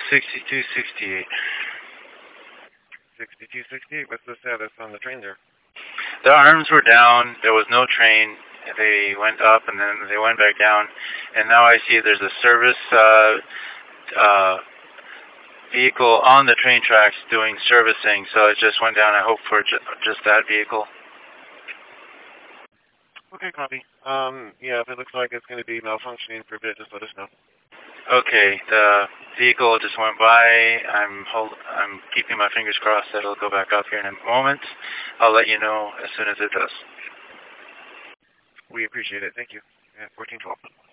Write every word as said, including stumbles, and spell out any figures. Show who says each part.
Speaker 1: sixty-two sixty-eight.
Speaker 2: sixty-two sixty-eight, what's the status on the train there?
Speaker 1: The arms were down, there was no train. They went up and then they went back down. And now I see there's a service uh, uh, vehicle on the train tracks doing servicing, so it just went down. I hope for ju just that vehicle.
Speaker 2: Okay, copy. Um, yeah, if it looks like it's going to be malfunctioning for a bit, just let us know.
Speaker 1: Okay, the vehicle just went by. I'm hold, I'm keeping my fingers crossed that it'll go back up here in a moment. I'll let you know as soon as it does.
Speaker 2: We appreciate it. Thank you. Yeah, fourteen twelve.